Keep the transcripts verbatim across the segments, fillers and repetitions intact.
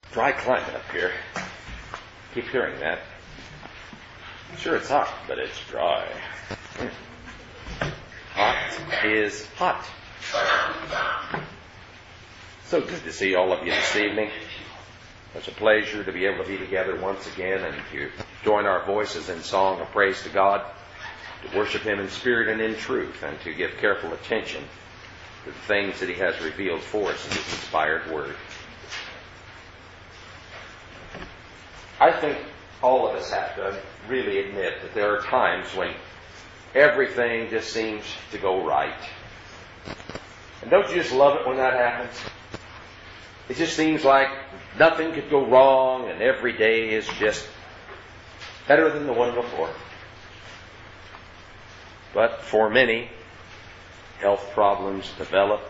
Dry climate up here. Keep hearing that. I'm sure it's hot, but it's dry. Mm. Hot is hot. So good to see all of you this evening. It's a pleasure to be able to be together once again and to join our voices in song of praise to God, to worship Him in spirit and in truth, and to give careful attention to the things that He has revealed for us in His inspired Word. I think all of us have to really admit that there are times when everything just seems to go right. And don't you just love it when that happens? It just seems like nothing could go wrong and every day is just better than the one before. But for many, health problems develop,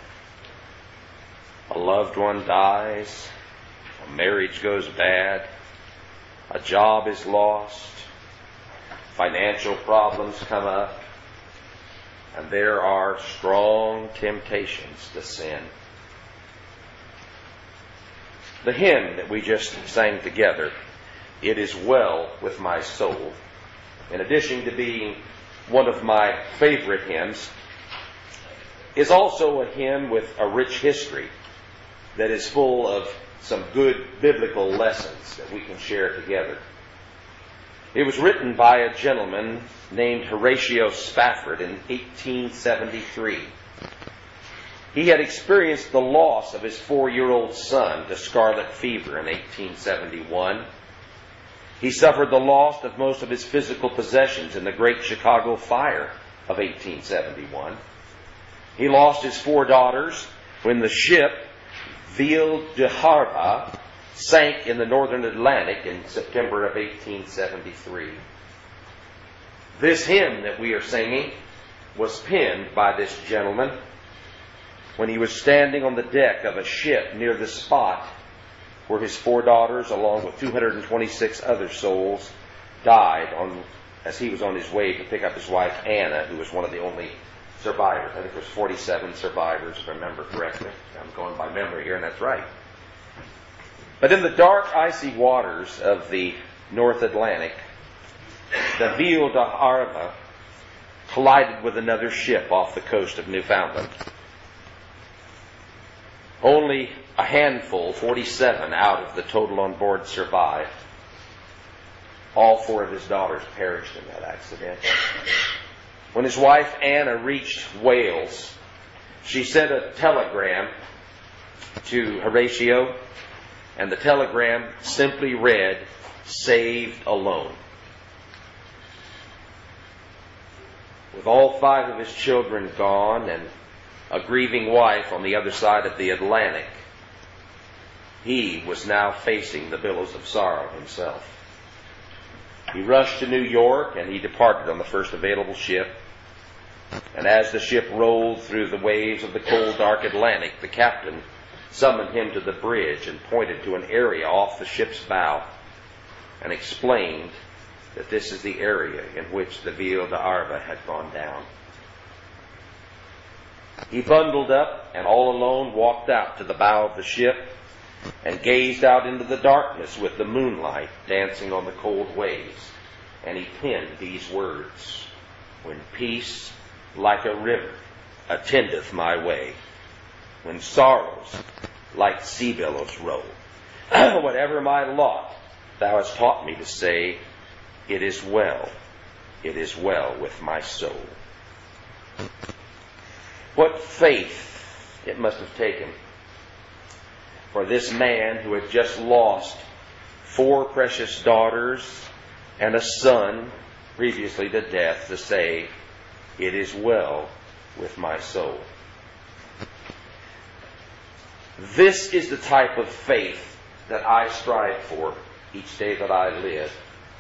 a loved one dies, a marriage goes bad, a job is lost, financial problems come up, and there are strong temptations to sin. The hymn that we just sang together, "It Is Well With My Soul," in addition to being one of my favorite hymns, is also a hymn with a rich history that is full of some good biblical lessons that we can share together. It was written by a gentleman named Horatio Spafford in eighteen seventy-three. He had experienced the loss of his four-year-old son to scarlet fever in eighteen seventy-one. He suffered the loss of most of his physical possessions in the Great Chicago Fire of eighteen seventy-one. He lost his four daughters when the ship Ville de Havre sank in the northern Atlantic in September of eighteen seventy-three. This hymn that we are singing was penned by this gentleman when he was standing on the deck of a ship near the spot where his four daughters, along with two hundred twenty-six other souls, died on as he was on his way to pick up his wife Anna, who was one of the only survivors. I think there was forty-seven survivors, if I remember correctly. I'm going by memory here, and that's right. But in the dark, icy waters of the North Atlantic, the Ville de Havre collided with another ship off the coast of Newfoundland. Only a handful, forty-seven out of the total on board, survived. All four of his daughters perished in that accident. When his wife Anna reached Wales, she sent a telegram to Horatio, and the telegram simply read, "Saved alone." With all five of his children gone and a grieving wife on the other side of the Atlantic, he was now facing the billows of sorrow himself. He rushed to New York, and he departed on the first available ship. And as the ship rolled through the waves of the cold, dark Atlantic, the captain summoned him to the bridge and pointed to an area off the ship's bow and explained that this is the area in which the Ville de Havre had gone down. He bundled up and all alone walked out to the bow of the ship and gazed out into the darkness with the moonlight dancing on the cold waves. And he penned these words, "When peace like a river attendeth my way, when sorrows like sea billows roll, whatever my lot, thou hast taught me to say, it is well, it is well with my soul." What faith it must have taken for this man who had just lost four precious daughters and a son previously to death to say, "It is well with my soul." This is the type of faith that I strive for each day that I live.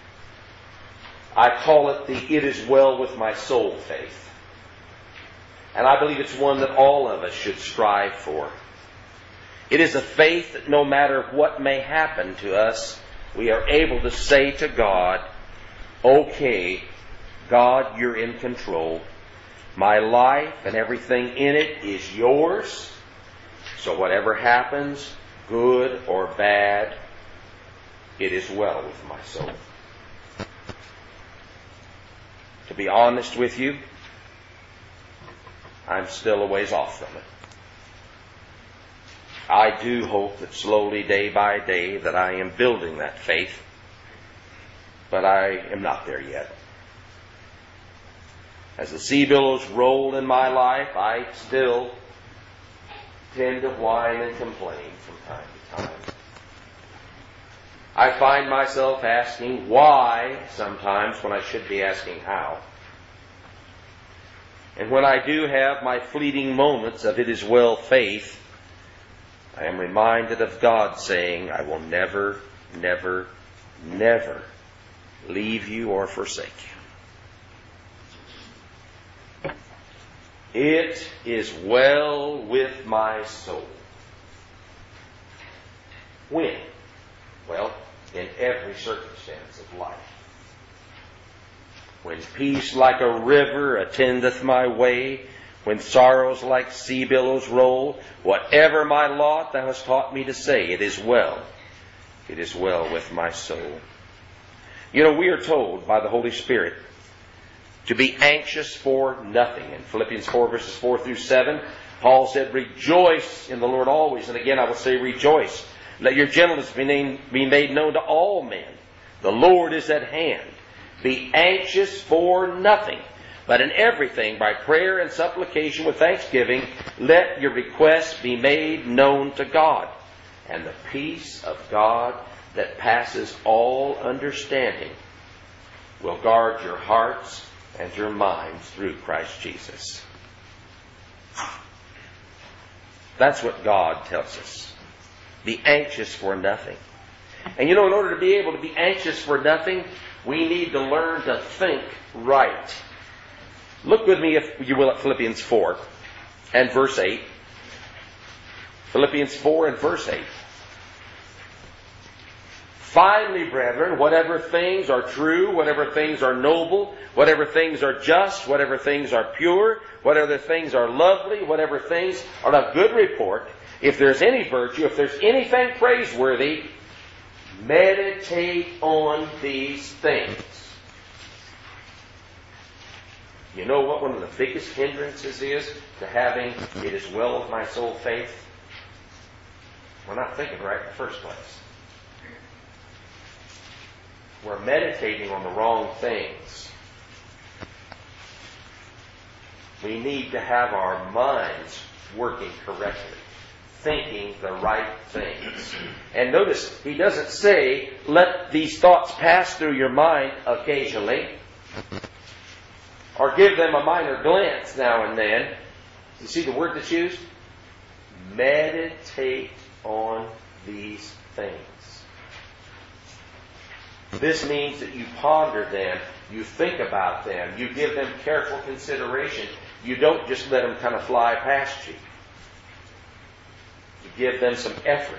I call it the "it is well with my soul" faith. And I believe it's one that all of us should strive for. It is a faith that no matter what may happen to us, we are able to say to God, "Okay, God, you're in control. My life and everything in it is yours. So whatever happens, good or bad, it is well with my soul. To be honest with you, I'm still a ways off from it. I do hope that slowly, day by day, that I am building that faith, but I am not there yet. As the sea billows roll in my life, I still tend to whine and complain from time to time. I find myself asking why sometimes when I should be asking how. And when I do have my fleeting moments of it is well faith, I am reminded of God saying, I will never, never, never leave you or forsake you. It is well with my soul. When? Well, in every circumstance of life. When peace like a river attendeth my way, when sorrows like sea billows roll, whatever my lot thou hast taught me to say, it is well. It is well with my soul. You know, we are told by the Holy Spirit to be anxious for nothing. In Philippians four, verses four through seven, Paul said, rejoice in the Lord always. And again, I will say rejoice. Let your gentleness be, named, be made known to all men. The Lord is at hand. Be anxious for nothing, but in everything, by prayer and supplication with thanksgiving, let your requests be made known to God. And the peace of God that passes all understanding will guard your hearts and your minds through Christ Jesus. That's what God tells us. Be anxious for nothing. And you know, in order to be able to be anxious for nothing, we need to learn to think right. Look with me, if you will, at Philippians four and verse eight. Philippians four and verse eight. Finally, brethren, whatever things are true, whatever things are noble, whatever things are just, whatever things are pure, whatever things are lovely, whatever things are of good report, if there's any virtue, if there's anything praiseworthy, meditate on these things. You know what one of the biggest hindrances is to having it is well with my soul faith? We're not thinking right in the first place. We're meditating on the wrong things. We need to have our minds working correctly, thinking the right things. And notice, he doesn't say, let these thoughts pass through your mind occasionally, or give them a minor glance now and then. You see the word that's used? Meditate on these things. This means that you ponder them, you think about them, you give them careful consideration. You don't just let them kind of fly past you. You give them some effort.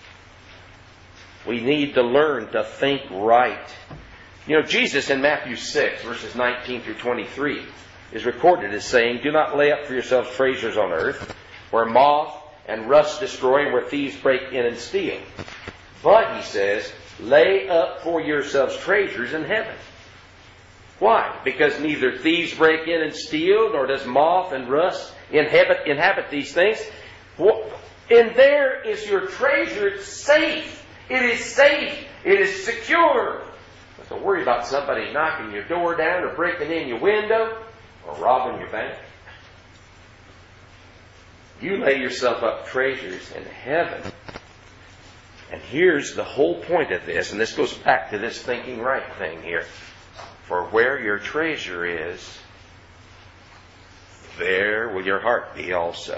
We need to learn to think right. You know, Jesus in Matthew six, verses nineteen through twenty-three, is recorded as saying, do not lay up for yourselves treasures on earth, where moth and rust destroy and where thieves break in and steal. But, he says, lay up for yourselves treasures in heaven. Why? Because neither thieves break in and steal, nor does moth and rust inhabit, inhabit these things. In there is your treasure safe. It is safe. It is secure. Don't worry about somebody knocking your door down or breaking in your window or robbing your bank. You lay yourself up treasures in heaven. And here's the whole point of this, and this goes back to this thinking right thing here. For where your treasure is, there will your heart be also.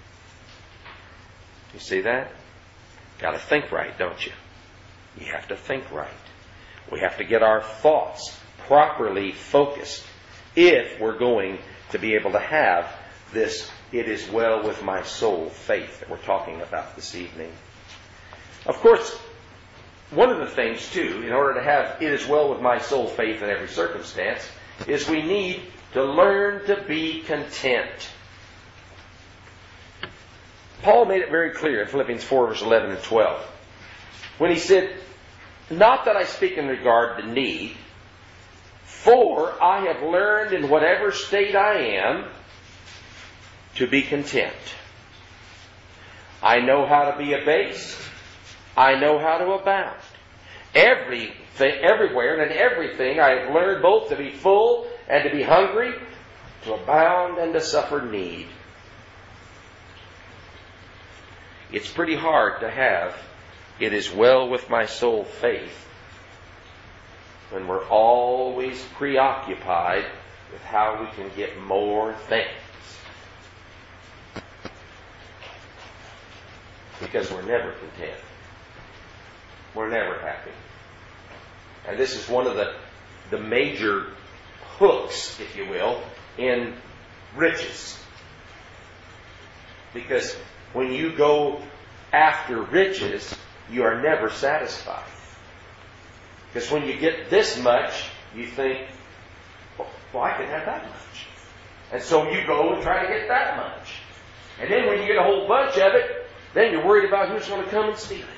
You see that? Got to think right, don't you? You have to think right. We have to get our thoughts properly focused if we're going to be able to have this it is well with my soul faith that we're talking about this evening. Of course, one of the things, too, in order to have it is well with my soul faith in every circumstance, is we need to learn to be content. Paul made it very clear in Philippians four, verse eleven and twelve. When he said, "Not that I speak in regard to need, for I have learned in whatever state I am to be content. I know how to be abased. I know how to abound. Everything, everywhere and in everything I have learned both to be full and to be hungry, to abound and to suffer need." It's pretty hard to have "it is well with my soul" faith when we're always preoccupied with how we can get more things. Because we're never content. We're never happy. And this is one of the, the major hooks, if you will, in riches. Because when you go after riches, you are never satisfied. Because when you get this much, you think, well, I can have that much. And so you go and try to get that much. And then when you get a whole bunch of it, then you're worried about who's going to come and steal it.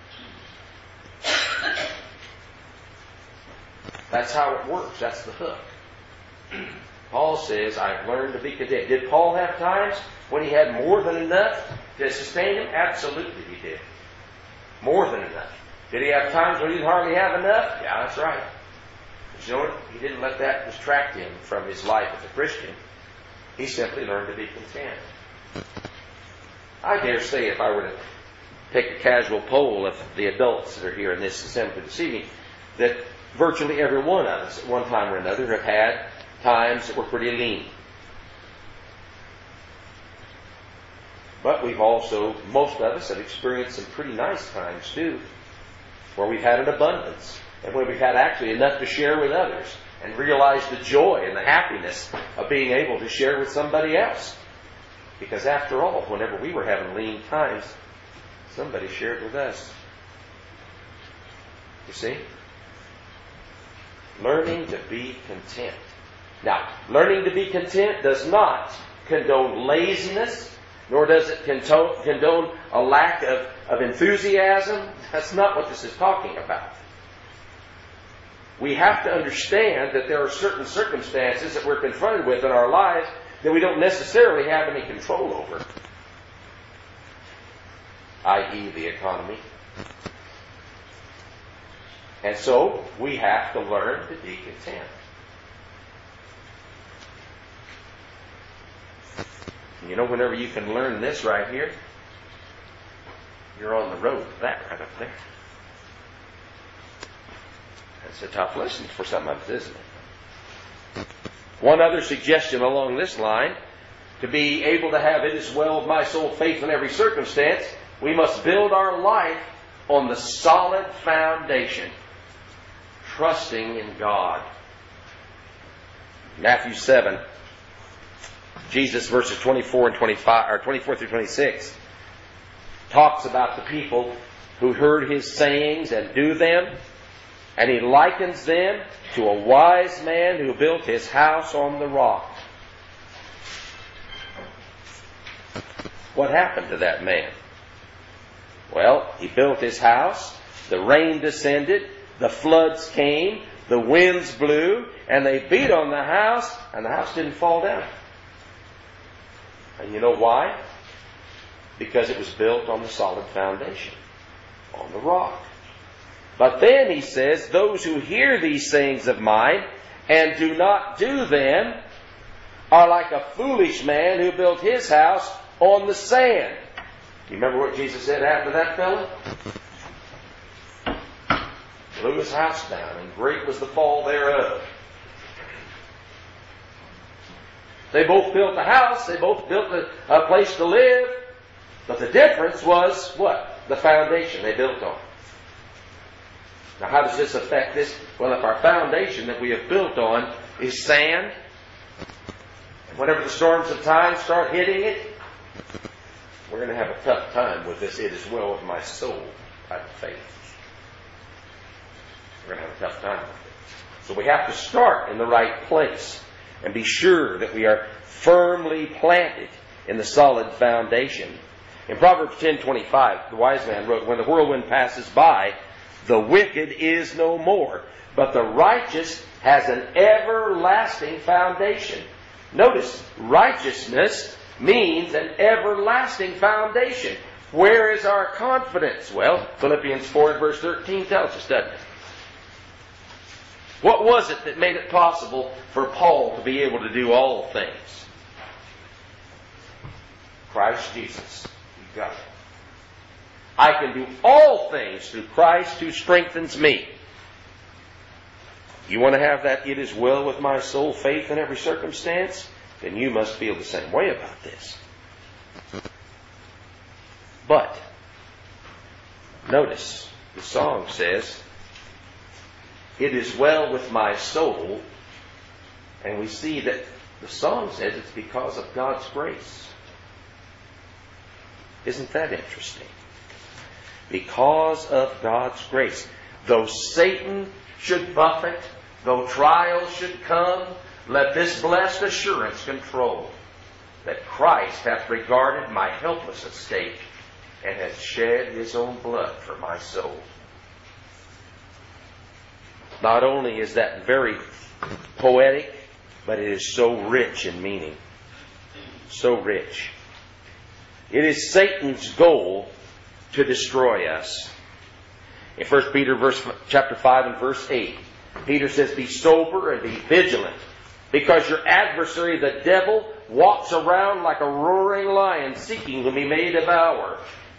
That's how it works. That's the hook. Paul says, "I've learned to be content." Did Paul have times when he had more than enough to sustain him? Absolutely he did. More than enough. Did he have times when he didn't hardly have enough? Yeah, that's right. But you know what? He didn't let that distract him from his life as a Christian. He simply learned to be content. I dare say if I were to take a casual poll of the adults that are here in this assembly this evening, that virtually every one of us at one time or another have had times that were pretty lean. But we've also, most of us have experienced some pretty nice times too, where we've had an abundance, and where we've had actually enough to share with others, and realize the joy and the happiness of being able to share with somebody else. Because after all, whenever we were having lean times, somebody shared with us. You see? Learning to be content. Now, learning to be content does not condone laziness, nor does it condone a lack of, of enthusiasm. That's not what this is talking about. We have to understand that there are certain circumstances that we're confronted with in our lives that we don't necessarily have any control over, that is the economy. And so we have to learn to be content. You know, whenever you can learn this right here, you're on the road to that right up there. That's a tough lesson for some of us, isn't it? One other suggestion along this line, to be able to have "it is well with my soul" faith in every circumstance, we must build our life on the solid foundation, trusting in God. Matthew seven, Jesus, verses twenty-four and twenty-five, or twenty-four through twenty-six, talks about the people who heard His sayings and do them, and He likens them to a wise man who built his house on the rock. What happened to that man? Well, he built his house, the rain descended, the floods came, the winds blew, and they beat on the house, and the house didn't fall down. And you know why? Because it was built on the solid foundation, on the rock. But then he says, those who hear these sayings of mine and do not do them are like a foolish man who built his house on the sand. You remember what Jesus said happened to that fellow? Blew his house down, and great was the fall thereof. They both built a house, they both built a, a place to live, but the difference was what? The foundation they built on. Now, how does this affect this? Well, if our foundation that we have built on is sand, and whenever the storms of time start hitting it, we're going to have a tough time with this "it is well with my soul" type of faith. We're going to have a tough time with it. So we have to start in the right place and be sure that we are firmly planted in the solid foundation. In Proverbs ten twenty-five, the wise man wrote, when the whirlwind passes by, the wicked is no more, but the righteous has an everlasting foundation. Notice, righteousness means an everlasting foundation. Where is our confidence? Well, Philippians four and verse thirteen tells us, doesn't it? What was it that made it possible for Paul to be able to do all things? Christ Jesus. You've got it. I can do all things through Christ who strengthens me. You want to have that "it is well with my soul" faith in every circumstance? Then you must feel the same way about this. But, notice, the song says, "It is well with my soul," and we see that the song says it's because of God's grace. Isn't that interesting? Because of God's grace. Though Satan should buffet, though trials should come, let this blessed assurance control, that Christ hath regarded my helpless estate, and hath shed His own blood for my soul. Not only is that very poetic, but it is so rich in meaning. So rich. It is Satan's goal to destroy us. In First Peter verse, chapter five and verse eight, Peter says, "Be sober and be vigilant, because your adversary, the devil, walks around like a roaring lion, seeking whom he may devour."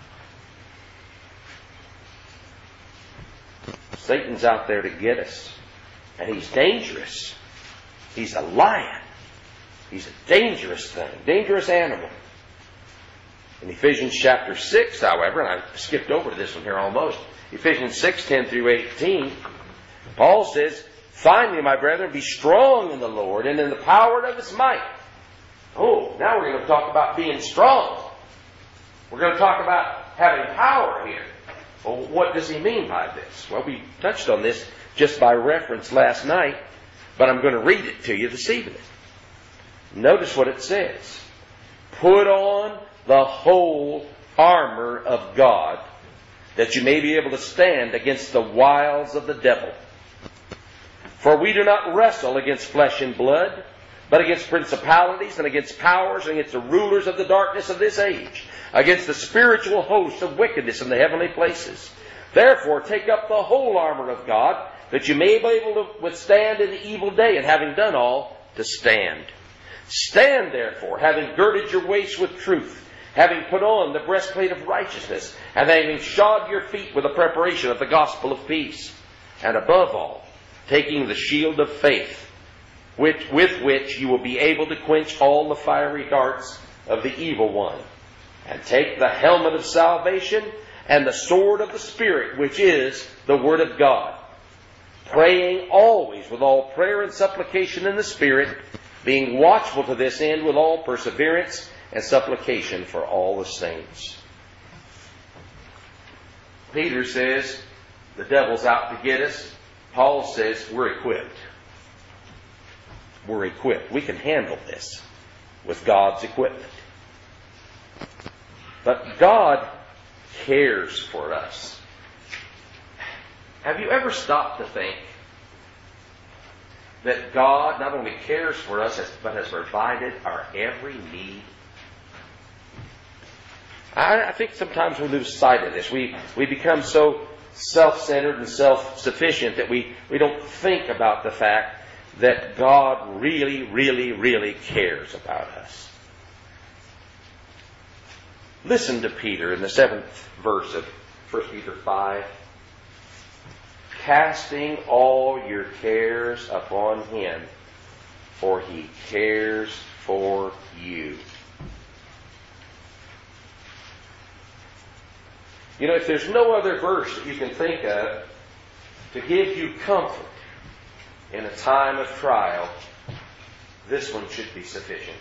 Satan's out there to get us. And he's dangerous. He's a lion. He's a dangerous thing, dangerous animal. In Ephesians chapter six, however, and I skipped over this one here almost, Ephesians six, ten through eighteen, Paul says, "Finally, my brethren, be strong in the Lord and in the power of His might." Oh, now we're going to talk about being strong. We're going to talk about having power here. Well, what does he mean by this? Well, we touched on this just by reference last night, but I'm going to read it to you this evening. Notice what it says. "Put on the whole armor of God, that you may be able to stand against the wiles of the devil. For we do not wrestle against flesh and blood, but against principalities and against powers and against the rulers of the darkness of this age, against the spiritual hosts of wickedness in the heavenly places. Therefore take up the whole armor of God, that you may be able to withstand in the evil day, and having done all, to stand. Stand therefore, having girded your waist with truth, having put on the breastplate of righteousness, and having shod your feet with the preparation of the gospel of peace. And above all, taking the shield of faith, with, with which you will be able to quench all the fiery darts of the evil one. And take the helmet of salvation and the sword of the Spirit, which is the Word of God. Praying always with all prayer and supplication in the Spirit, being watchful to this end with all perseverance and supplication for all the saints." Peter says the devil's out to get us. Paul says we're equipped. We're equipped. We can handle this with God's equipment. But God cares for us. Have you ever stopped to think that God not only cares for us, but has provided our every need? I, I think sometimes we lose sight of this. We, we become so self-centered and self-sufficient that we, we don't think about the fact that God really, really, really cares about us. Listen to Peter in the seventh verse of First Peter five. "Casting all your cares upon Him, for He cares for you." You know, if there's no other verse that you can think of to give you comfort in a time of trial, this one should be sufficient.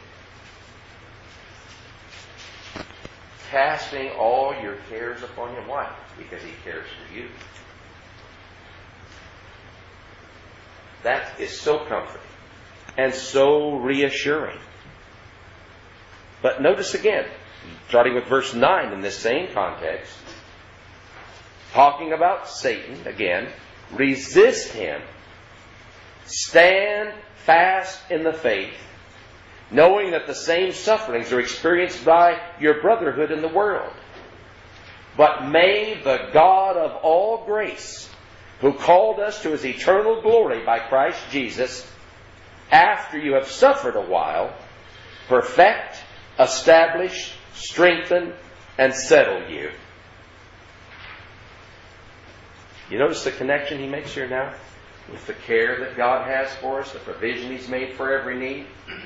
Casting all your cares upon Him. Why? Because He cares for you. That is so comforting and so reassuring. But notice again, starting with verse nine in this same context, talking about Satan again. Resist him. Stand fast in the faith, knowing that the same sufferings are experienced by your brotherhood in the world. But may the God of all grace, who called us to His eternal glory by Christ Jesus, after you have suffered a while, perfect, establish, strengthen, and settle you. You notice the connection he makes here now with the care that God has for us, the provision He's made for every need?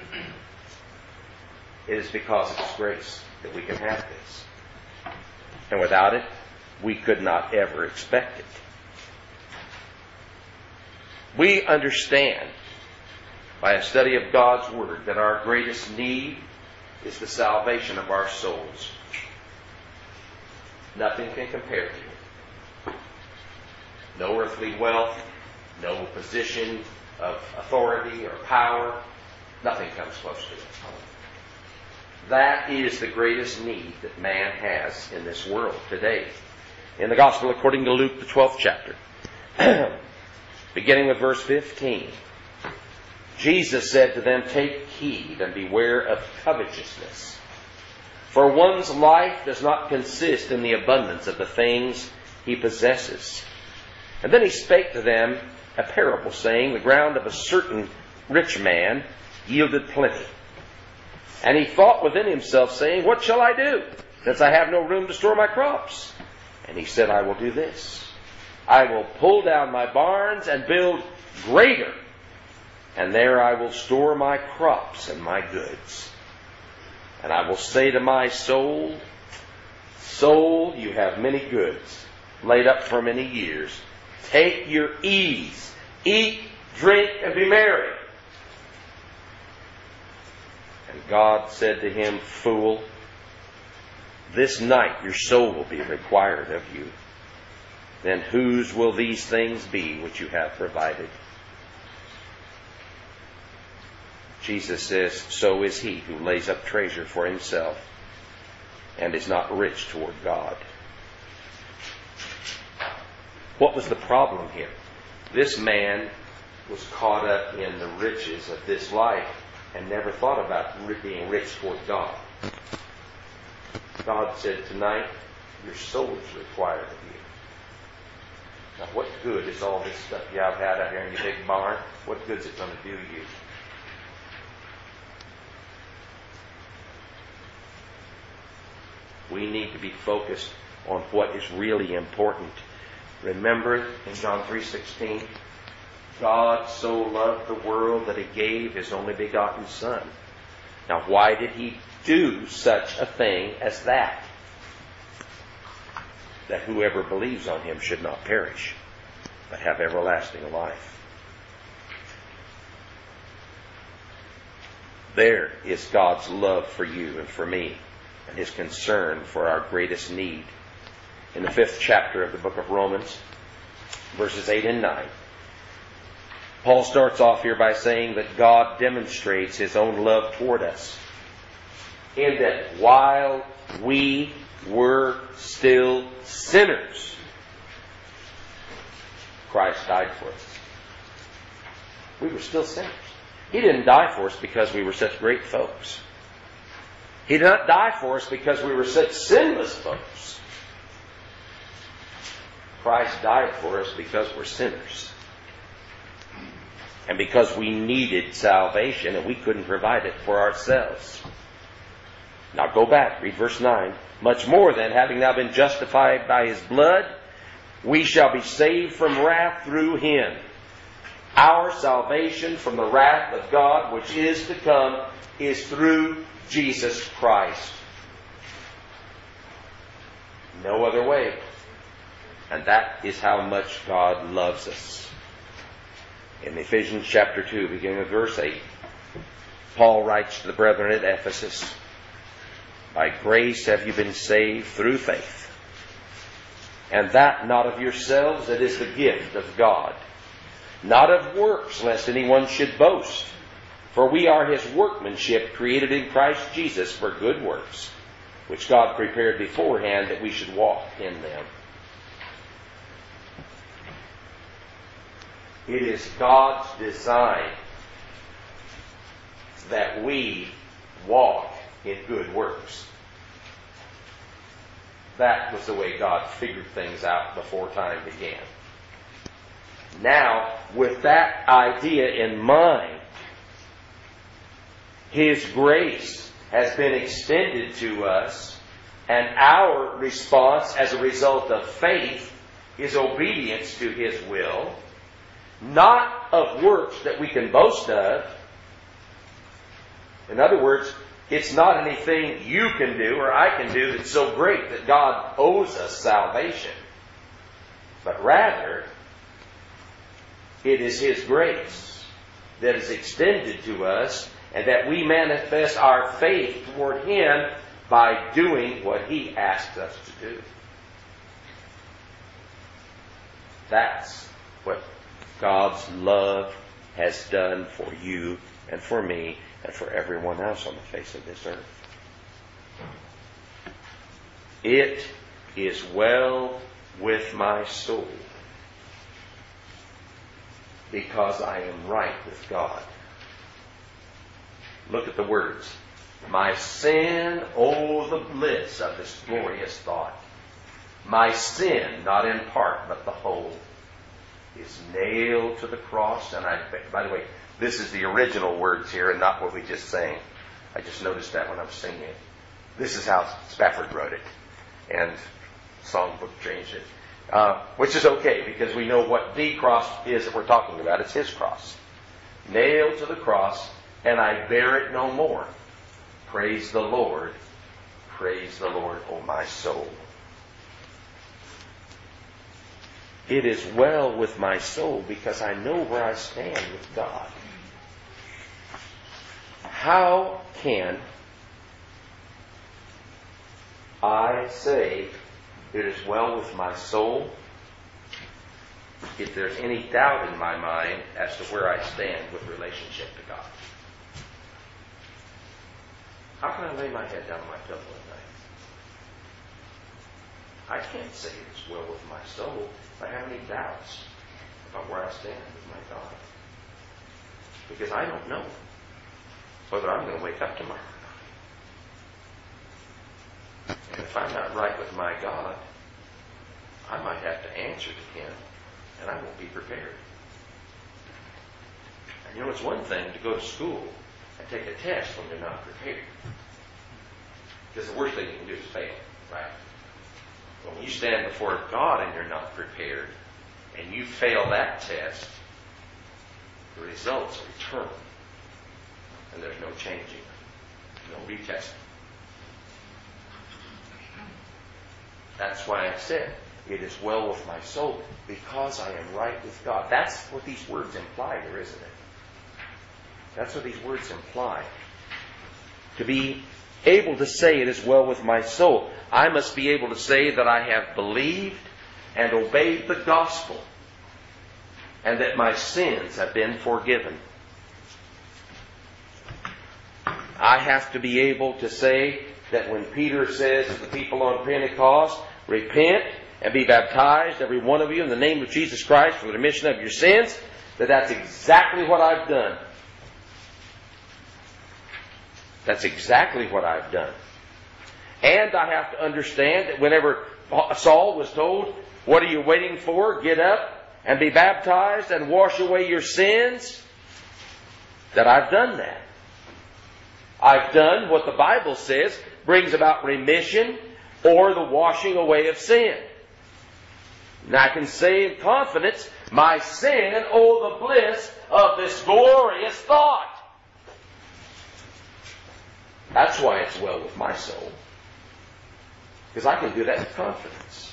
It is because of His grace that we can have this. And without it, we could not ever expect it. We understand by a study of God's Word that our greatest need is the salvation of our souls. Nothing can compare to it. No earthly wealth, no position of authority or power, nothing comes close to it. That is the greatest need that man has in this world today. In the Gospel according to Luke, the twelfth chapter, beginning with verse fifteen, Jesus said to them, "Take heed and beware of covetousness. For one's life does not consist in the abundance of the things he possesses." And then He spake to them a parable, saying, "The ground of a certain rich man yielded plenty. And he thought within himself, saying, What shall I do, since I have no room to store my crops? And he said, I will do this. I will pull down my barns and build greater, and there I will store my crops and my goods. And I will say to my soul, Soul, you have many goods laid up for many years. Take your ease, eat, drink, and be merry. And God said to him, Fool, this night your soul will be required of you. Then whose will these things be which you have provided? Jesus says, So is he who lays up treasure for himself and is not rich toward God. What was the problem here? This man was caught up in the riches of this life and never thought about being rich toward God. God said, Tonight, your soul is required of you. Now, what good is all this stuff you have had out here in your big barn? What good is it going to do you? We need to be focused on what is really important. Remember in John three sixteen, God so loved the world that he gave his only begotten Son. Now, why did he do such a thing as that? That whoever believes on him should not perish, but have everlasting life. There is God's love for you and for me, and his concern for our greatest need. In the fifth chapter of the book of Romans, verses eight and nine, Paul starts off here by saying that God demonstrates his own love toward us, in that while we were still sinners, Christ died for us. We were still sinners. He didn't die for us because we were such great folks. He did not die for us because we were such sinless folks. Christ died for us because we're sinners. And because we needed salvation and we couldn't provide it for ourselves. Now go back, read verse nine. Much more then, having now been justified by his blood, we shall be saved from wrath through him. Our salvation from the wrath of God, which is to come, is through Jesus Christ. No other way. And that is how much God loves us. In Ephesians chapter two, beginning with verse eight, Paul writes to the brethren at Ephesus, By grace have you been saved through faith, and that not of yourselves, it is the gift of God, not of works, lest anyone should boast. For we are his workmanship, created in Christ Jesus for good works, which God prepared beforehand that we should walk in them. It is God's design that we walk in good works. That was the way God figured things out before time began. Now, with that idea in mind, His grace has been extended to us, and our response as a result of faith is obedience to His will, not of works that we can boast of. In other words, it's not anything you can do or I can do that's so great that God owes us salvation. But rather, it is His grace that is extended to us, and that we manifest our faith toward Him by doing what He asks us to do. That's what God's love has done for you and for me and for everyone else on the face of this earth. It is well with my soul because I am right with God. Look at the words. My sin, oh the bliss of this glorious thought. My sin, not in part, but the whole, is nailed to the cross. And I, by the way, this is the original words here and not what we just sang. I just noticed that when I was singing it. This is how Spafford wrote it. And Songbook changed it. Uh, which is okay, because we know what the cross is that we're talking about. It's His cross. Nailed to the cross, and I bear it no more. Praise the Lord. Praise the Lord, O my soul. It is well with my soul because I know where I stand with God. How can I say it is well with my soul if there's any doubt in my mind as to where I stand with relationship to God? How can I lay my head down on my pillow at night? I can't say it's well with my soul if I have any doubts about where I stand with my God. Because I don't know whether I'm going to wake up tomorrow. And if I'm not right with my God, I might have to answer to Him, and I won't be prepared. And you know, it's one thing to go to school and take a test when you're not prepared. Because the worst thing you can do is fail, right? But when you stand before God and you're not prepared, and you fail that test, the results are eternal. And there's no changing, no retesting. That's why I said, it is well with my soul, because I am right with God. That's what these words imply here, isn't it? That's what these words imply. To be able to say it is well with my soul, I must be able to say that I have believed and obeyed the gospel, and that my sins have been forgiven. I have to be able to say that when Peter says to the people on Pentecost, repent and be baptized, every one of you, in the name of Jesus Christ for the remission of your sins, that that's exactly what I've done. That's exactly what I've done. And I have to understand that whenever Saul was told, what are you waiting for? Get up and be baptized and wash away your sins, that I've done that. I've done what the Bible says brings about remission or the washing away of sin. And I can say in confidence, my sin, oh the bliss of this glorious thought. That's why it's well with my soul. Because I can do that with confidence.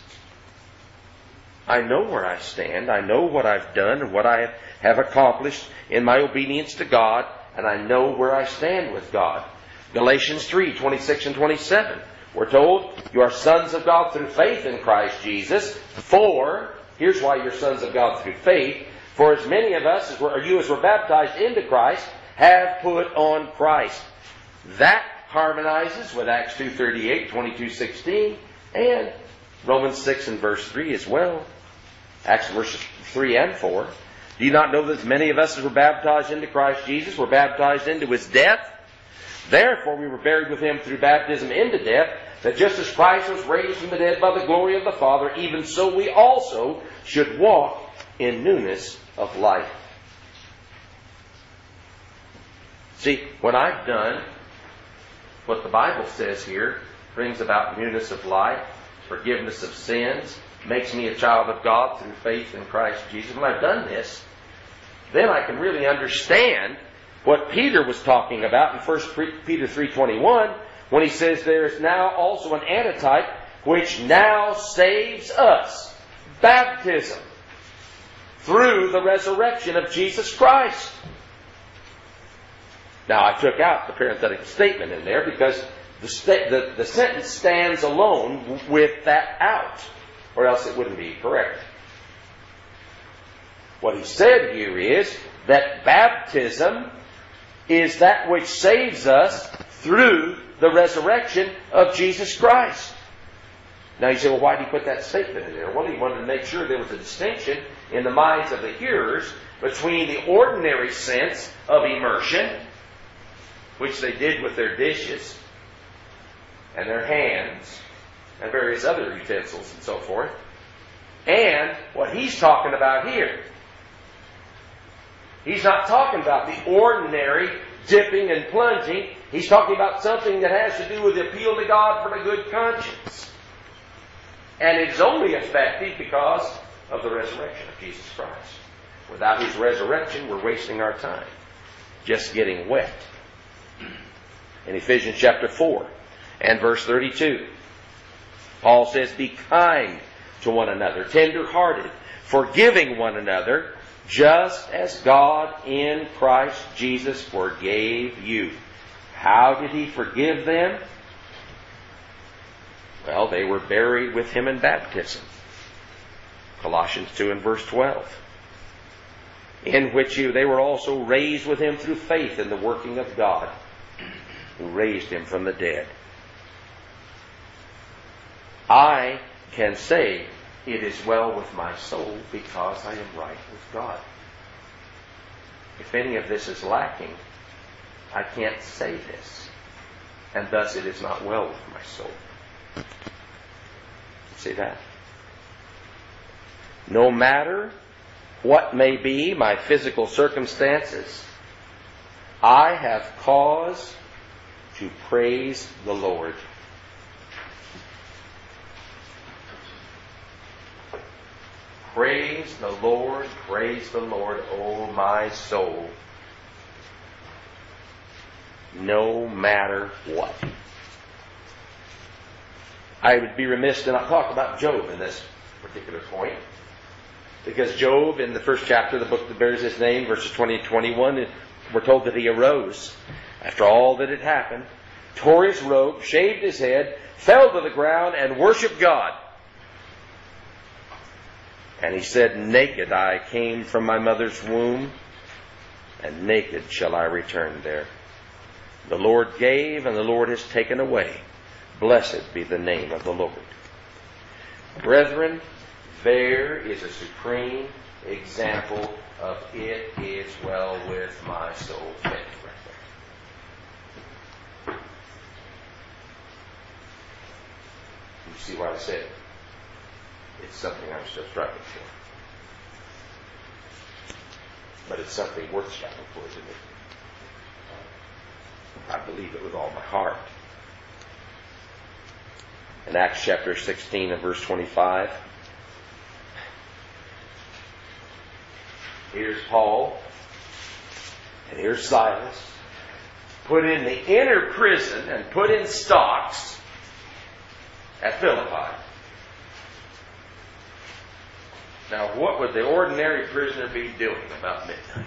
I know where I stand. I know what I've done and what I have accomplished in my obedience to God. And I know where I stand with God. Galatians three, twenty-six and twenty-seven. We're told, you are sons of God through faith in Christ Jesus. For, here's why you're sons of God through faith. For as many of us, as were, or you as were baptized into Christ, have put on Christ. That harmonizes with Acts two thirty-eight, twenty-two sixteen, and Romans six and verse three as well. Acts verses three and four. Do you not know that many of us who were baptized into Christ Jesus were baptized into His death? Therefore we were buried with Him through baptism into death, that just as Christ was raised from the dead by the glory of the Father, even so we also should walk in newness of life. See, when I've done what the Bible says here, brings about newness of life, forgiveness of sins, makes me a child of God through faith in Christ Jesus. When I've done this, then I can really understand what Peter was talking about in First Peter three twenty-one, when he says there is now also an antitype which now saves us. Baptism. Through the resurrection of Jesus Christ. Now I took out the parenthetical statement in there because the, sta- the, the sentence stands alone with that out, or else it wouldn't be correct. What he said here is that baptism is that which saves us through the resurrection of Jesus Christ. Now you say, well, why did he put that statement in there? Well, he wanted to make sure there was a distinction in the minds of the hearers between the ordinary sense of immersion, which they did with their dishes and their hands and various other utensils and so forth, and what he's talking about here. He's not talking about the ordinary dipping and plunging. He's talking about something that has to do with the appeal to God for a good conscience. And it is only effective because of the resurrection of Jesus Christ. Without His resurrection, we're wasting our time just getting wet. In Ephesians chapter four and verse thirty-two, Paul says, be kind to one another, tender-hearted, forgiving one another, just as God in Christ Jesus forgave you. How did He forgive them? Well, they were buried with Him in baptism. Colossians two and verse twelve. In which you, they were also raised with Him through faith in the working of God, who raised Him from the dead. I can say, it is well with my soul because I am right with God. If any of this is lacking, I can't say this. And thus it is not well with my soul. See that? No matter what may be my physical circumstances, I have cause to praise the Lord. Praise the Lord, praise the Lord, O my soul, no matter what. I would be remiss to not talk about Job in this particular point, because Job, in the first chapter of the book that bears his name, verses twenty and twenty-one, we're told that he arose after all that had happened, tore his robe, shaved his head, fell to the ground, and worshipped God. And he said, naked I came from my mother's womb, and naked shall I return there. The Lord gave, and the Lord has taken away. Blessed be the name of the Lord. Brethren, there is a supreme example of it is well with my soul. Right there. You see why I said it's something I'm still striving for. But it's something worth striving for, isn't it? I believe it with all my heart. In Acts chapter sixteen and verse twenty-five, here's Paul and here's Silas, put in the inner prison and put in stocks at Philippi. Now, what would the ordinary prisoner be doing about midnight?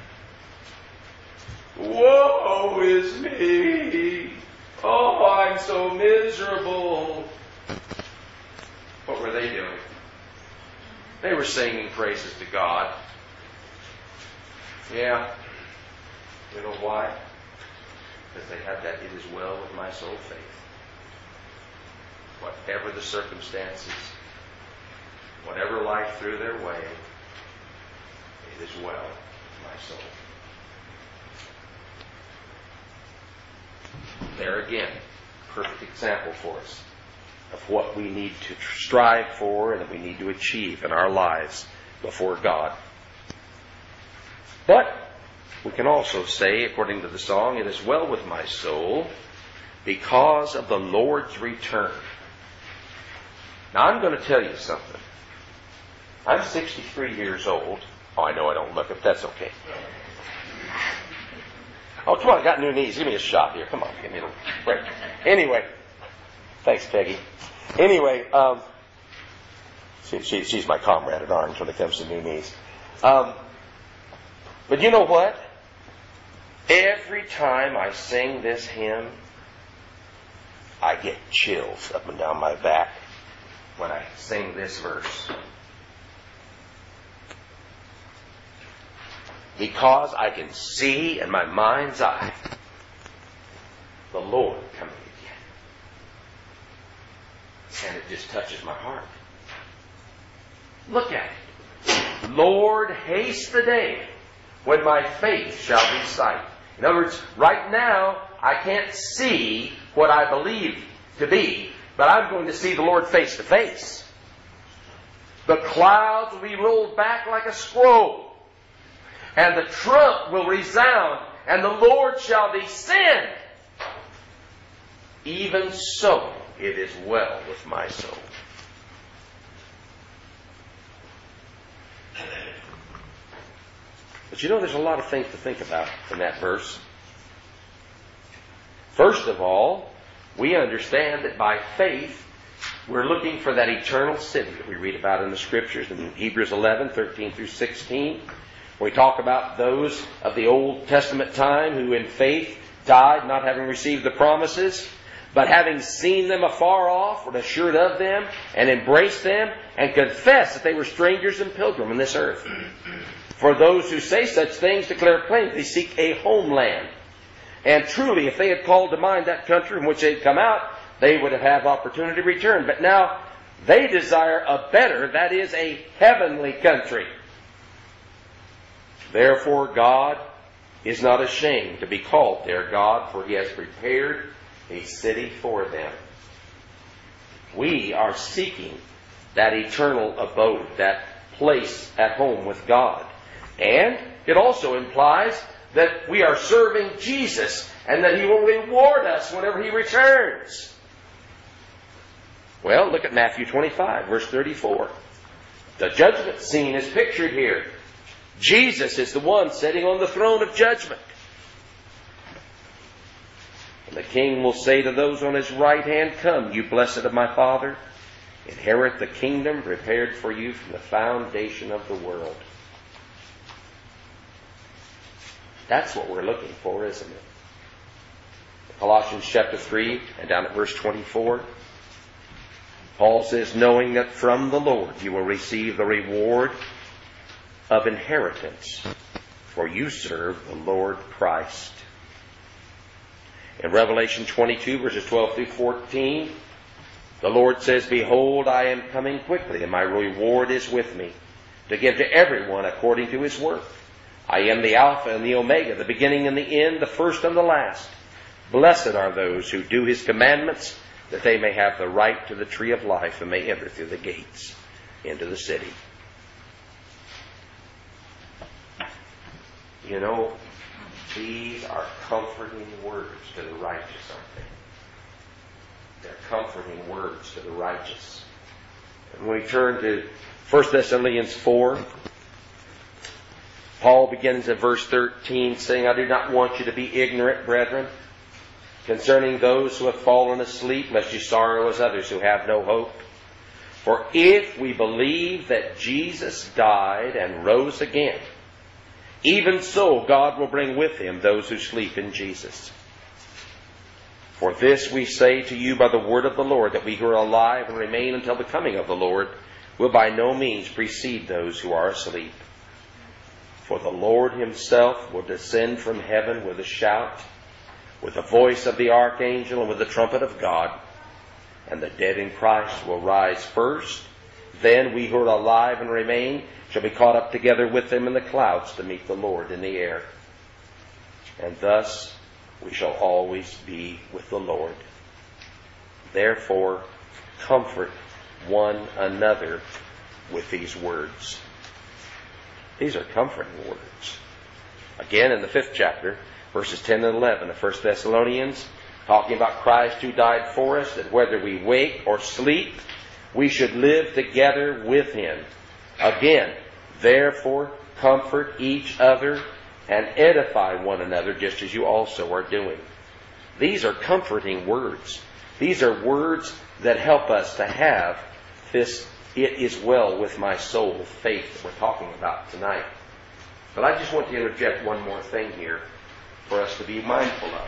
Woe is me! Oh, I'm so miserable! What were they doing? They were singing praises to God. Yeah. You know why? because they have that "it is well with my soul" faith. Whatever the circumstances, whatever life threw their way, it is well with my soul. There again, perfect example for us of what we need to strive for and that we need to achieve in our lives before God. But we can also say, according to the song, "It is well with my soul because of the Lord's return." Now I'm going to tell you something. I'm sixty-three years old. Oh, I know I don't look it, but that's okay. Oh, come on, I got new knees. Give me a shot here. Come on, give me a little break. Anyway, thanks, Peggy. Anyway, um, she, she, she's my comrade at arms when it comes to new knees. Um, but you know what? Every time I sing this hymn, I get chills up and down my back when I sing this verse. Because I can see in my mind's eye the Lord coming again. And it just touches my heart. Look at it. "Lord, haste the day when my faith shall be sight." In other words, right now, I can't see what I believe to be, but I'm going to see the Lord face to face. The clouds will be rolled back like a scroll, and the trump will resound, and the Lord shall descend. Even so, it is well with my soul. But you know, there's a lot of things to think about in that verse. First of all, we understand that by faith, we're looking for that eternal city that we read about in the Scriptures in Hebrews eleven, thirteen through sixteen. We talk about those of the Old Testament time who in faith died not having received the promises, but having seen them afar off, were assured of them, and embraced them, and confessed that they were strangers and pilgrims on this earth. For those who say such things declare plainly they seek a homeland. And truly, if they had called to mind that country from which they had come out, they would have had opportunity to return. But now they desire a better, that is, a heavenly country. Therefore God is not ashamed to be called their God, for He has prepared a city for them. We are seeking that eternal abode, that place at home with God. And it also implies that we are serving Jesus and that He will reward us whenever He returns. Well, look at Matthew twenty-five, verse thirty-four. The judgment scene is pictured here. Jesus is the one sitting on the throne of judgment. And the King will say to those on His right hand, "Come, you blessed of my Father, inherit the kingdom prepared for you from the foundation of the world." That's what we're looking for, isn't it? Colossians chapter three and down at verse twenty-four. Paul says, "Knowing that from the Lord you will receive the reward of inheritance, for you serve the Lord Christ." In Revelation twenty-two, verses twelve through fourteen, the Lord says, "Behold, I am coming quickly, and my reward is with me, to give to everyone according to his work. I am the Alpha and the Omega, the beginning and the end, the first and the last. Blessed are those who do His commandments, that they may have the right to the tree of life and may enter through the gates into the city." You know, these are comforting words to the righteous, aren't they? They're comforting words to the righteous. And when we turn to First Thessalonians four, Paul begins at verse thirteen, saying, "I do not want you to be ignorant, brethren, concerning those who have fallen asleep, lest you sorrow as others who have no hope. For if we believe that Jesus died and rose again, even so God will bring with Him those who sleep in Jesus. For this we say to you by the word of the Lord, that we who are alive and remain until the coming of the Lord will by no means precede those who are asleep. For the Lord Himself will descend from heaven with a shout, with the voice of the archangel and with the trumpet of God. And the dead in Christ will rise first. Then we who are alive and remain shall be caught up together with them in the clouds to meet the Lord in the air. And thus we shall always be with the Lord. Therefore, comfort one another with these words. These are comforting words. Again, in the fifth chapter, verses ten and eleven of First Thessalonians, talking about Christ who died for us, that whether we wake or sleep, we should live together with Him. Again, therefore, comfort each other and edify one another, just as you also are doing. These are comforting words. These are words that help us to have this "it is well with my soul" faith that we're talking about tonight. But I just want to interject one more thing here for us to be mindful of.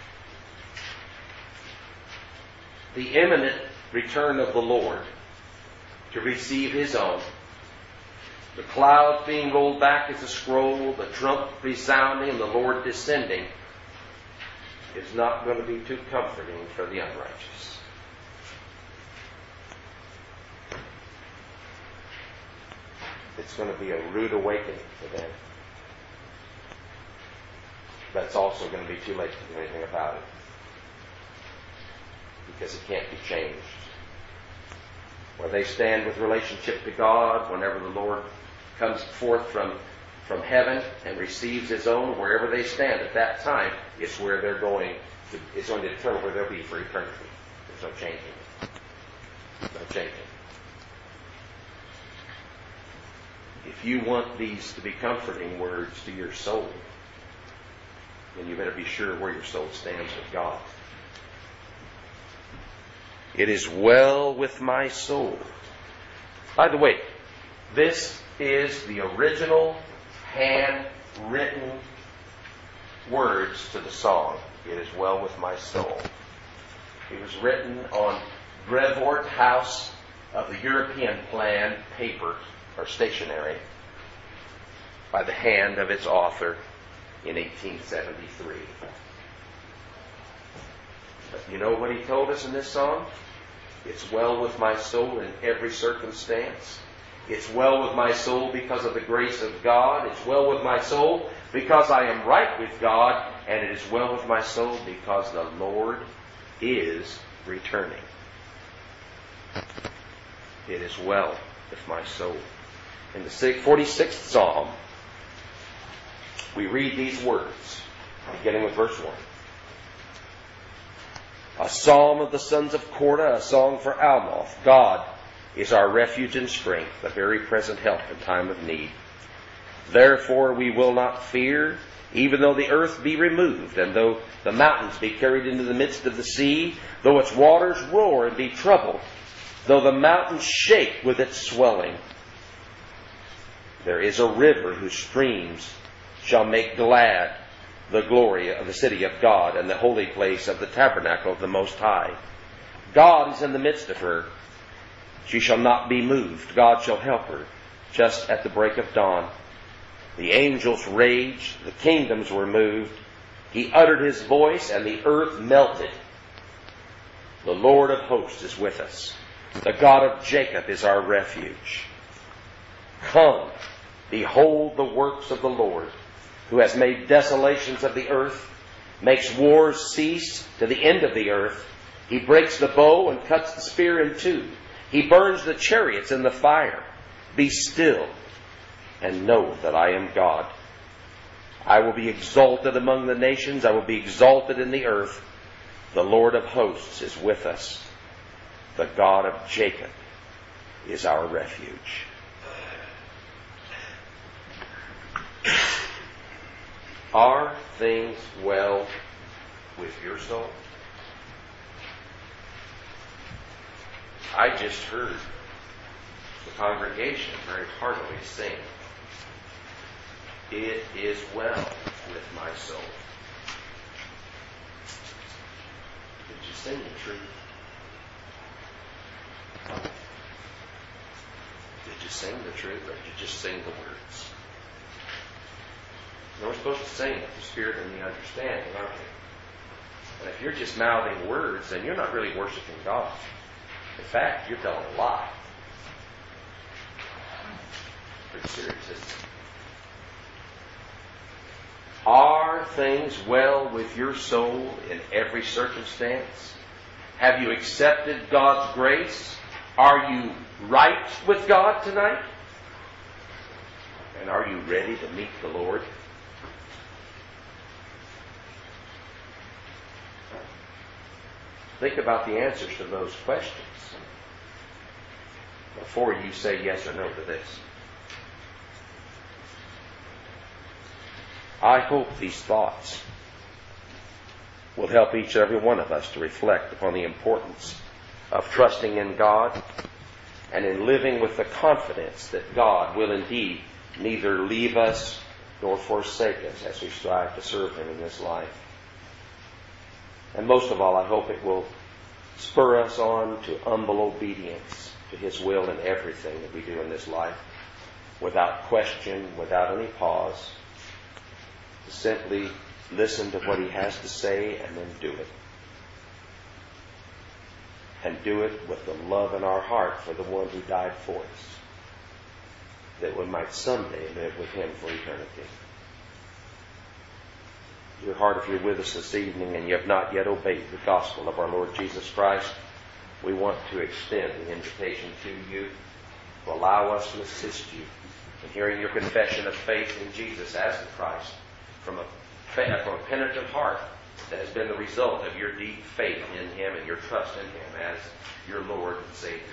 The imminent return of the Lord to receive His own, the clouds being rolled back as a scroll, the trump resounding, and the Lord descending, is not going to be too comforting for the unrighteous. It's going to be a rude awakening for them. That's also going to be too late to do anything about it, because it can't be changed. Where they stand with relationship to God, whenever the Lord comes forth from, from heaven and receives His own, wherever they stand at that time, it's where they're going to, it's going to determine where they'll be for eternity. There's no changing. No changing. If you want these to be comforting words to your soul, then you better be sure where your soul stands with God. It is well with my soul. By the way, this is the original handwritten words to the song. It is well with my soul. It was written on Brevoort House of the European Plan paper or stationery by the hand of its author in eighteen seventy-three. But you know what he told us in this song? It's well with my soul in every circumstance. It's well with my soul because of the grace of God. It's well with my soul because I am right with God. And it is well with my soul because the Lord is returning. It is well with my soul. In the forty-sixth Psalm, we read these words, beginning with verse one. A psalm of the sons of Korah, a song for Almoth. God is our refuge and strength, a very present help in time of need. Therefore we will not fear, even though the earth be removed, and though the mountains be carried into the midst of the sea, though its waters roar and be troubled, though the mountains shake with its swelling. There is a river whose streams shall make glad the glory of the city of God and the holy place of the tabernacle of the Most High. God is in the midst of her. She shall not be moved. God shall help her just at the break of dawn. The angels raged. The kingdoms were moved. He uttered His voice and the earth melted. The Lord of hosts is with us. The God of Jacob is our refuge. Come, behold the works of the Lord, who has made desolations of the earth, makes wars cease to the end of the earth. He breaks the bow and cuts the spear in two. He burns the chariots in the fire. Be still and know that I am God. I will be exalted among the nations. I will be exalted in the earth. The Lord of hosts is with us. The God of Jacob is our refuge. Are things well with your soul? I just heard the congregation very heartily sing, "It is well with my soul." Did you sing the truth? Did you sing the truth, or did you just sing the words? And we're supposed to sing with the Spirit and the understanding, aren't we? And if you're just mouthing words, then you're not really worshiping God. In fact, you're telling a lie. Pretty serious, isn't it? Are things well with your soul in every circumstance? Have you accepted God's grace? Are you right with God tonight? And are you ready to meet the Lord? Think about the answers to those questions before you say yes or no to this. I hope these thoughts will help each and every one of us to reflect upon the importance of trusting in God and in living with the confidence that God will indeed neither leave us nor forsake us as we strive to serve Him in this life. And most of all, I hope it will spur us on to humble obedience to His will in everything that we do in this life, without question, without any pause, to simply listen to what He has to say and then do it. And do it with the love in our heart for the one who died for us, that we might someday live with Him for eternity. Dear heart, if you're with us this evening and you have not yet obeyed the gospel of our Lord Jesus Christ, we want to extend an invitation to you to allow us to assist you in hearing your confession of faith in Jesus as the Christ from a, from a penitent heart that has been the result of your deep faith in Him and your trust in Him as your Lord and Savior.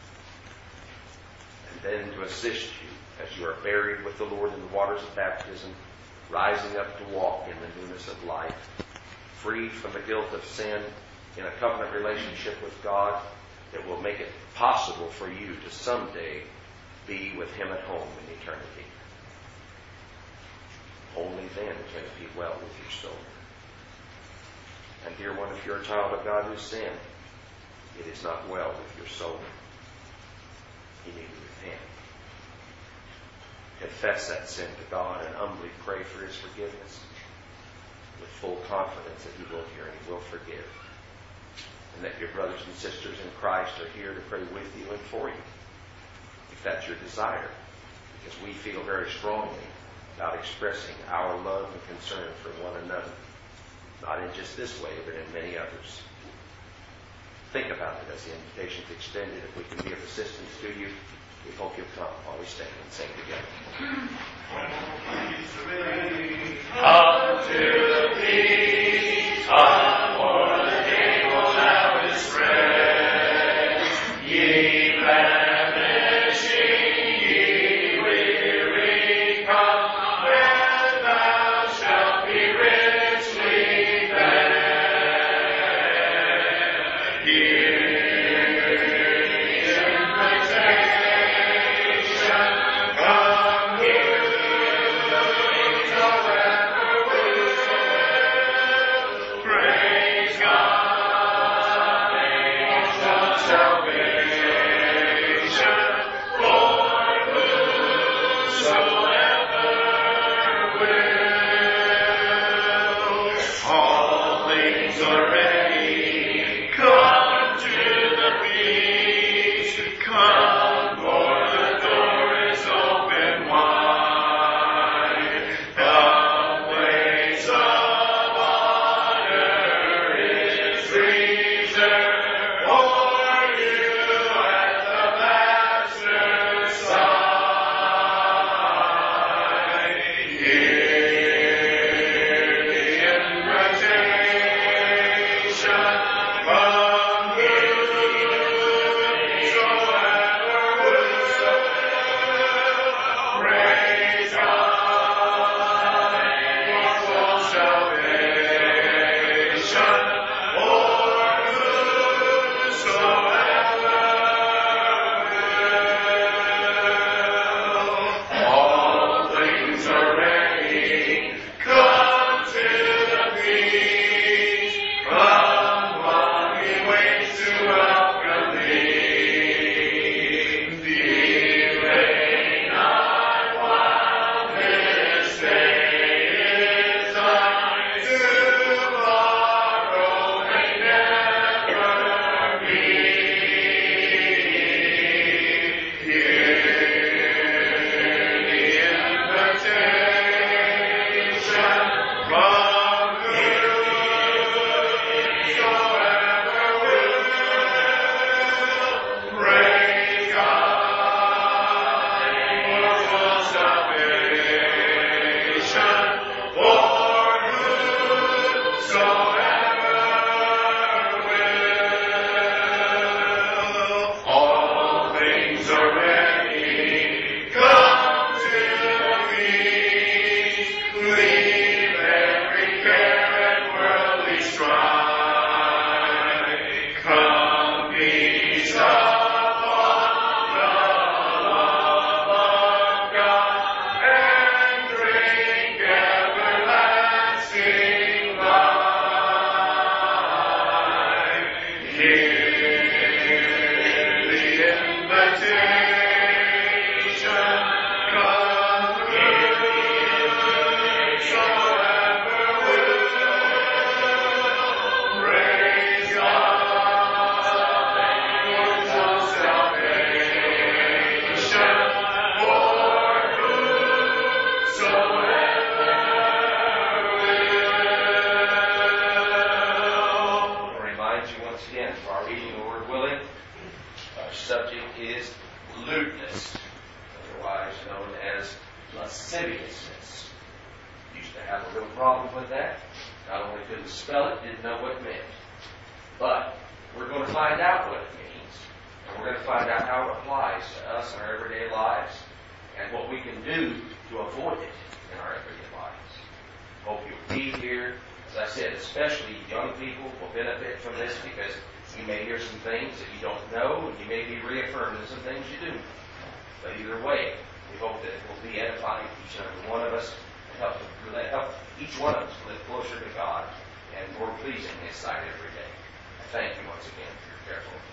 And then to assist you as you are buried with the Lord in the waters of baptism, rising up to walk in the newness of life, freed from the guilt of sin, in a covenant relationship with God that will make it possible for you to someday be with Him at home in eternity. Only then can it be well with your soul. And dear one, if you're a child of God who's sinned, it is not well with your soul. You need to repent. Confess that sin to God and humbly pray for His forgiveness with full confidence that He will hear and He will forgive. And that your brothers and sisters in Christ are here to pray with you and for you, if that's your desire. Because we feel very strongly about expressing our love and concern for one another, not in just this way, but in many others. Think about it as the invitation is extended. If we can be of assistance to you, we hope you'll come while we stand and sing together. Come to the feast, come for the table now is spread. Ye famishing, ye weary, come, and thou shalt be richly fed. Here is invitation, come, hear lasciviousness. Used to have a little problem with that. Not only couldn't spell it, didn't know what it meant. But we're going to find out what it means. And we're going to find out how it applies to us in our everyday lives and what we can do to avoid it in our everyday lives. Hope you'll be here. As I said, especially young people will benefit from this because you may hear some things that you don't know and you may be reaffirmed in some things you do. But either way, we hope that it will be edifying to each and every one of us and help, help each one of us live closer to God and more pleasing in His sight every day. I thank you once again for your careful